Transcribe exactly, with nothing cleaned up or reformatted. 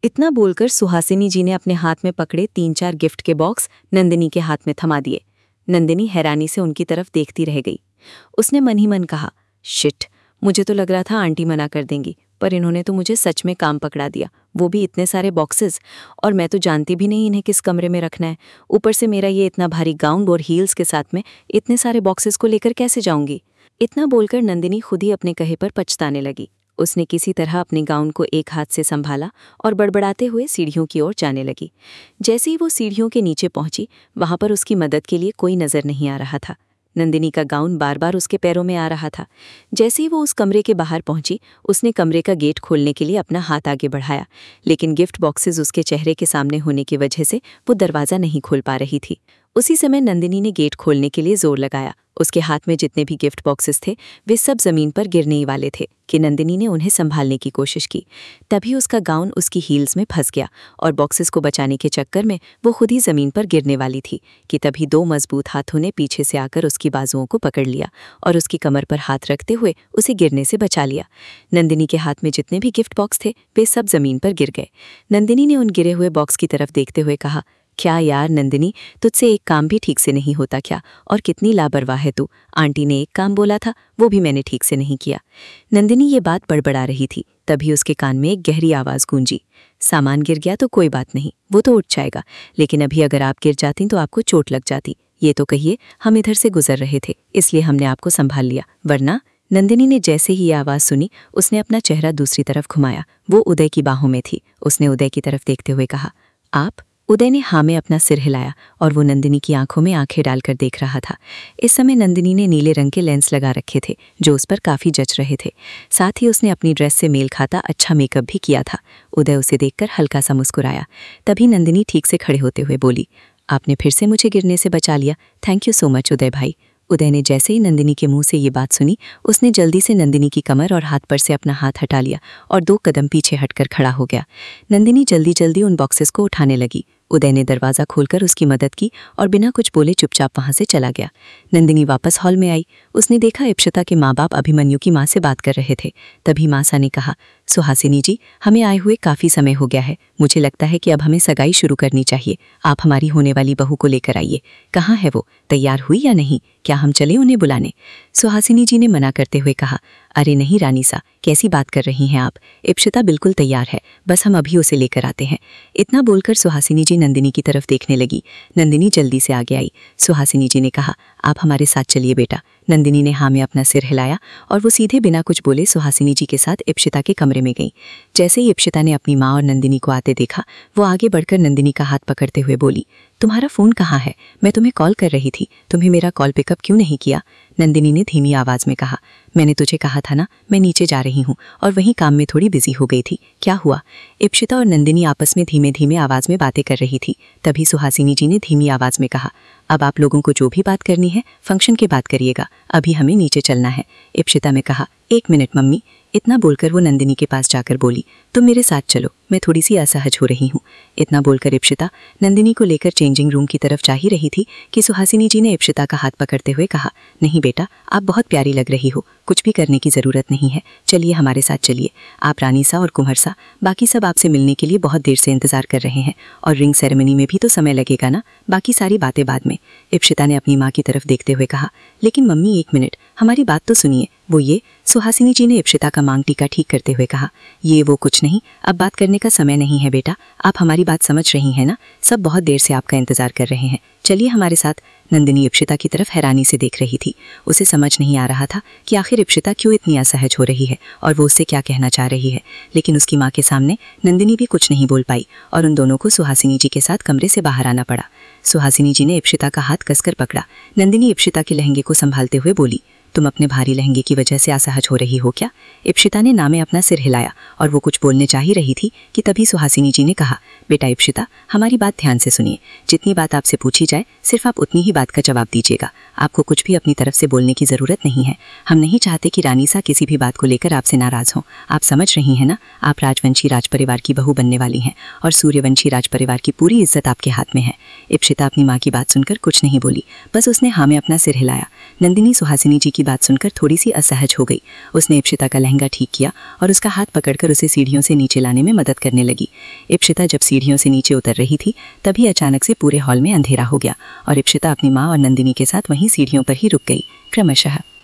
इतना बोलकर सुहासिनी जी ने अपने हाथ में पकड़े तीन चार गिफ्ट के बॉक्स नंदिनी के हाथ में थमा दिए। नंदिनी हैरानी से उनकी तरफ देखती रह गई। उसने मन ही मन कहा, शिट, मुझे तो लग रहा था आंटी मना कर देंगी, पर इन्होंने तो मुझे सच में काम पकड़ा दिया, वो भी इतने सारे बॉक्सेस। और मैं तो जानती भी नहीं इन्हें किस कमरे में रखना है। ऊपर से मेरा ये इतना भारी गाउन और हील्स के साथ में इतने सारे बॉक्सेस को लेकर कैसे जाऊंगी। इतना बोलकर नंदिनी खुद ही अपने कहे पर पछताने लगी। उसने किसी तरह अपने गाउन को एक हाथ से संभाला और बड़बड़ाते हुए सीढ़ियों की ओर जाने लगी। जैसे ही वो सीढ़ियों के नीचे पहुंची, वहां पर उसकी मदद के लिए कोई नजर नहीं आ रहा था। नंदिनी का गाउन बार बार उसके पैरों में आ रहा था। जैसे ही वो उस कमरे के बाहर पहुंची, उसने कमरे का गेट खोलने के लिए अपना हाथ आगे बढ़ाया, लेकिन गिफ्ट बॉक्सेस उसके चेहरे के सामने होने की वजह से वो दरवाज़ा नहीं खोल पा रही थी। उसी समय नंदिनी ने गेट खोलने के लिए जोर लगाया। उसके हाथ में जितने भी गिफ्ट बॉक्सेस थे वे सब जमीन पर गिरने ही वाले थे कि नंदिनी ने उन्हें संभालने की कोशिश की। तभी उसका गाउन उसकी हील्स में फंस गया और बॉक्सेस को बचाने के चक्कर में वो खुद ही जमीन पर गिरने वाली थी कि तभी दो मजबूत हाथों ने पीछे से आकर उसकी बाजुओं को पकड़ लिया और उसकी कमर पर हाथ रखते हुए उसे गिरने से बचा लिया। नंदिनी के हाथ में जितने भी गिफ्ट बॉक्स थे वे सब जमीन पर गिर गए। नंदिनी ने उन गिरे हुए बॉक्स की तरफ देखते हुए कहा, क्या यार नंदिनी, तुझसे एक काम भी ठीक से नहीं होता क्या? और कितनी लापरवाह है तू। आंटी ने एक काम बोला था, वो भी मैंने ठीक से नहीं किया। नंदिनी ये बात बड़बड़ा रही थी, तभी उसके कान में एक गहरी आवाज़ गूंजी, सामान गिर गया तो कोई बात नहीं, वो तो उठ जाएगा, लेकिन अभी अगर आप गिर जाती तो आपको चोट लग जाती। ये तो कहिए हम इधर से गुजर रहे थे, इसलिए हमने आपको संभाल लिया, वरना। नंदिनी ने जैसे ही ये आवाज़ सुनी, उसने अपना चेहरा दूसरी तरफ घुमाया। वो उदय की बाहों में थी। उसने उदय की तरफ देखते हुए कहा, आप? उदय ने हाँ में अपना सिर हिलाया और वो नंदिनी की आंखों में आंखें डालकर देख रहा था। इस समय नंदिनी ने नीले रंग के लेंस लगा रखे थे जो उस पर काफ़ी जच रहे थे। साथ ही उसने अपनी ड्रेस से मेल खाता अच्छा मेकअप भी किया था। उदय उसे देखकर हल्का सा मुस्कुराया। तभी नंदिनी ठीक से खड़े होते हुए बोली, आपने फिर से मुझे गिरने से बचा लिया, thank you so much Uday भाई। उदय ने जैसे ही नंदिनी के मुंह से ये बात सुनी, उसने जल्दी से नंदिनी की कमर और हाथ पर से अपना हाथ हटा लिया और दो कदम पीछे हटकर खड़ा हो गया। नंदिनी जल्दी जल्दी उन बॉक्सेस को उठाने लगी। उदय ने दरवाज़ा खोलकर उसकी मदद की और बिना कुछ बोले चुपचाप वहां से चला गया। नंदिनी वापस हॉल में आई। उसने देखा इप्शिता के माँ बाप अभिमन्यु की माँ से बात कर रहे थे। तभी मासा ने कहा, सुहासिनी जी, हमें आए हुए काफ़ी समय हो गया है, मुझे लगता है कि अब हमें सगाई शुरू करनी चाहिए। आप हमारी होने वाली बहू को लेकर आइए। कहाँ है वो, तैयार हुई या नहीं? क्या हम चले उन्हें बुलाने? सुहासिनी जी ने मना करते हुए कहा, अरे नहीं रानीसा, कैसी बात कर रही हैं आप? इप्शिता बिल्कुल तैयार है, बस हम अभी उसे लेकर आते हैं। इतना बोलकर सुहासिनी जी नंदिनी की तरफ देखने लगी। नंदिनी जल्दी से आगे आई। सुहासिनी जी ने कहा, आप हमारे साथ चलिए बेटा। नंदिनी ने हाँ में अपना सिर हिलाया और वो सीधे बिना कुछ बोले सुहासिनी जी के साथ इप्शिता के कमरे में गई। जैसे ही इप्शिता ने अपनी माँ और नंदिनी को आते देखा, वो आगे बढ़कर नंदिनी का हाथ पकड़ते हुए बोली, तुम्हारा फ़ोन कहाँ है? मैं तुम्हें कॉल कर रही थी, तुम्हें मेरा कॉल पिकअप क्यों नहीं किया? नंदिनी ने धीमी आवाज़ में कहा, मैंने तुझे कहा था ना, मैं नीचे जा रही हूँ और वहीं काम में थोड़ी बिजी हो गई थी। क्या हुआ? इप्शिता और नंदिनी आपस में धीमे धीमे आवाज़ में बातें कर रही थी। तभी सुहासिनी जी ने धीमी आवाज़ में कहा, अब आप लोगों को जो भी बात करनी है फंक्शन के बाद करिएगा, अभी हमें नीचे चलना है। इप्शिता ने कहा, एक मिनट मम्मी। इतना बोलकर वो नंदिनी के पास जाकर बोली, तुम मेरे साथ चलो, मैं थोड़ी सी असहज हो रही हूँ। इतना बोलकर इप्शिता नंदिनी को लेकर चेंजिंग रूम की तरफ जा ही रही थी कि सुहासिनी जी ने इप्शिता का हाथ पकड़ते हुए कहा, नहीं बेटा, आप बहुत प्यारी लग रही हो, कुछ भी करने की ज़रूरत नहीं है, चलिए हमारे साथ चलिए। आप रानीसा और कुंवरसा, बाकी सब आपसे मिलने के लिए बहुत देर से इंतज़ार कर रहे हैं और रिंग सेरेमनी में भी तो समय लगेगा ना, बाकी सारी बातें बाद में। इप्शिता ने अपनी माँ की तरफ देखते हुए कहा, लेकिन मम्मी एक मिनट, हमारी बात तो सुनिए। वो ये? सुहासिनी जी ने इप्शिता का मांग टीका ठीक करते हुए कहा, ये वो कुछ नहीं, अब बात करने का समय नहीं है बेटा, आप हमारी बात समझ रही हैं ना, सब बहुत देर से आपका इंतज़ार कर रहे हैं, चलिए हमारे साथ। नंदिनी इप्शिता की तरफ हैरानी से देख रही थी। उसे समझ नहीं आ रहा था कि आखिर इप्शिता क्यों इतनी असहज हो रही है और वो उससे क्या कहना चाह रही है, लेकिन उसकी माँ के सामने नंदिनी भी कुछ नहीं बोल पाई और उन दोनों को सुहासिनी जी के साथ कमरे से बाहर आना पड़ा। सुहासिनी जी ने इप्शिता का हाथ कसकर पकड़ा। नंदिनी इप्शिता के लहंगे को संभालते हुए बोली, तुम अपने भारी लहंगे की वजह से असहज हो रही हो क्या? इप्शिता ने ना में अपना सिर हिलाया और वो कुछ बोलने चाह ही रही थी कि तभी सुहासिनी जी ने कहा, बेटा इप्शिता, हमारी बात ध्यान से सुनिए, जितनी बात आपसे पूछी जाए सिर्फ आप उतनी ही बात का जवाब दीजिएगा, आपको कुछ भी अपनी तरफ से बोलने की ज़रूरत नहीं है। हम नहीं चाहते कि रानीसा किसी भी बात को लेकर आपसे नाराज़ हों, आप समझ रही हैं ना, आप राजवंशी राज परिवार की बहू बनने वाली हैं और सूर्यवंशी राज परिवार की पूरी इज्जत आपके हाथ में है। इप्शिता अपनी माँ की बात सुनकर कुछ नहीं बोली, बस उसने हाँ में अपना सिर हिलाया। नंदिनी सुहासिनी जी की बात सुनकर थोड़ी सी असहज हो गई। उसने इप्शिता का लहंगा ठीक किया और उसका हाथ पकड़कर उसे सीढ़ियों से नीचे लाने में मदद करने लगी। इप्शिता जब सीढ़ियों से नीचे उतर रही थी तभी अचानक से पूरे हॉल में अंधेरा हो गया और इप्शिता अपनी माँ और नंदिनी के साथ वहीं सीढ़ियों पर ही रुक गई। क्रमशः